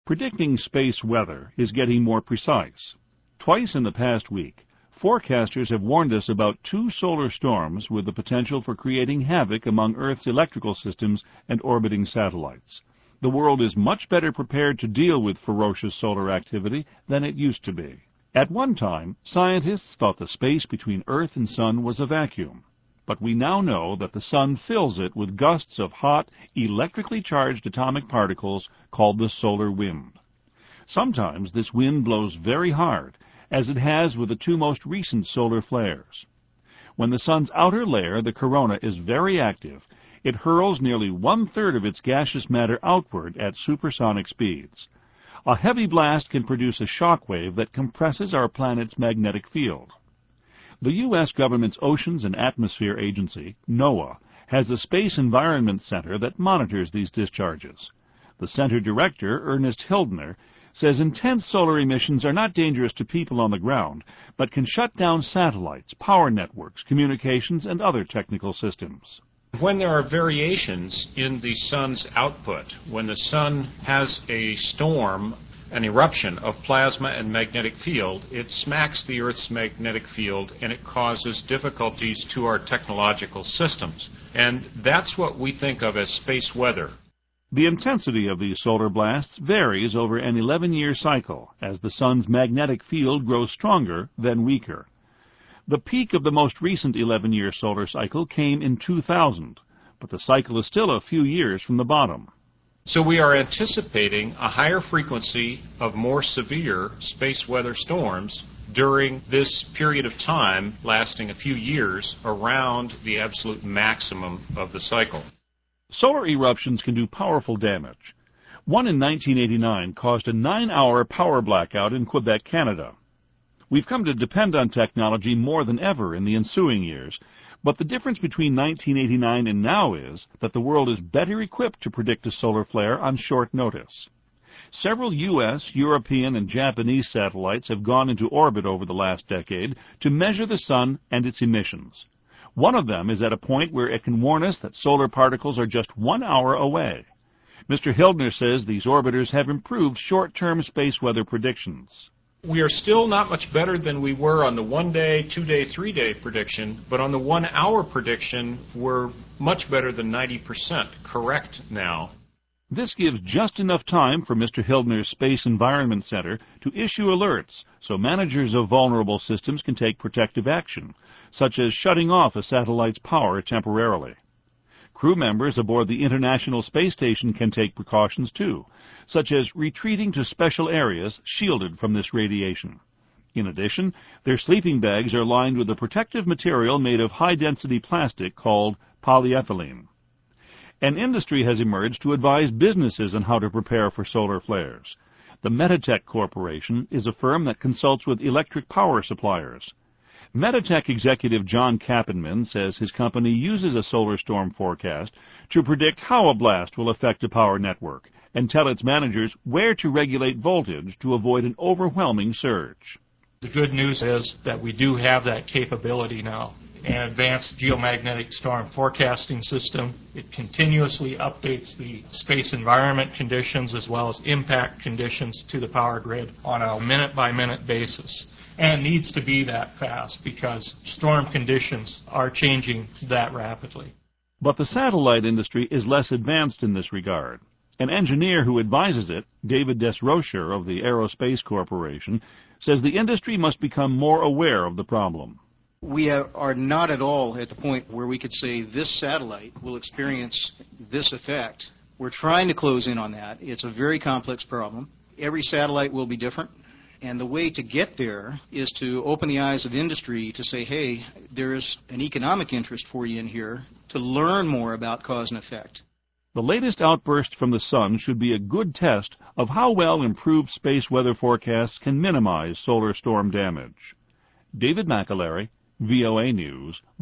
Predicting space weather is getting more precise. Twice in the past week, forecasters have warned us about two solar storms with the potential for creating havoc among Earth's electrical systems and orbiting satellites. The world is much better prepared to deal with ferocious solar activity than it used to be. At one time, scientists thought the space between Earth and Sun was a vacuum. But we now know that the Sun fills it with gusts of hot, electrically charged atomic particles called the solar wind. Sometimes this wind blows very hard, as it has with the two most recent solar flares. When the Sun's outer layer, the corona, is very active, it hurls nearly one-third of its gaseous matter outward at supersonic speeds. A heavy blast can produce a shock wave that compresses our planet's magnetic field. The U.S. government's Oceans and Atmosphere Agency, NOAA, has a Space Environment Center that monitors these discharges. The center director, Ernest Hildner, says intense solar emissions are not dangerous to people on the ground, but can shut down satellites, power networks, communications, and other technical systems. When there are variations in the Sun's output, when the Sun has a storm, an eruption of plasma and magnetic field, it smacks the Earth's magnetic field and it causes difficulties to our technological systems. And that's what we think of as space weather. The intensity of these solar blasts varies over an 11-year cycle as the Sun's magnetic field grows stronger then weaker. The peak of the most recent 11-year solar cycle came in 2000, but the cycle is still a few years from the bottom. So we are anticipating a higher frequency of more severe space weather storms during this period of time, lasting a few years, around the absolute maximum of the cycle. Solar eruptions can do powerful damage. One in 1989 caused a 9-hour power blackout in Quebec, Canada. We've come to depend on technology more than ever in the ensuing years, but the difference between 1989 and now is that the world is better equipped to predict a solar flare on short notice. Several U.S., European, and Japanese satellites have gone into orbit over the last decade to measure the Sun and its emissions. One of them is at a point where it can warn us that solar particles are just 1 hour away. Mr. Hildner says these orbiters have improved short-term space weather predictions. We are still not much better than we were on the 1-day, 2-day, 3-day prediction, but on the 1-hour prediction, we're much better than 90% correct now. This gives just enough time for Mr. Hildner's Space Environment Center to issue alerts so managers of vulnerable systems can take protective action, such as shutting off a satellite's power temporarily. Crew members aboard the International Space Station can take precautions too, such as retreating to special areas shielded from this radiation. In addition, their sleeping bags are lined with a protective material made of high-density plastic called polyethylene. An industry has emerged to advise businesses on how to prepare for solar flares. The Metatech Corporation is a firm that consults with electric power suppliers. Metatech executive John Kappenman says his company uses a solar storm forecast to predict how a blast will affect a power network and tell its managers where to regulate voltage to avoid an overwhelming surge. The good news is that we do have that capability now. An advanced geomagnetic storm forecasting system. It continuously updates the space environment conditions as well as impact conditions to the power grid on a minute-by-minute basis. And needs to be that fast because storm conditions are changing that rapidly. But the satellite industry is less advanced in this regard. An engineer who advises it, David Desrocher of the Aerospace Corporation, says the industry must become more aware of the problem. We are not at all at the point where we could say this satellite will experience this effect. We're trying to close in on that. It's a very complex problem. Every satellite will be different. And the way to get there is to open the eyes of industry to say, hey, there's an economic interest for you in here to learn more about cause and effect. The latest outburst from the Sun should be a good test of how well improved space weather forecasts can minimize solar storm damage. David McAlery, VOA News.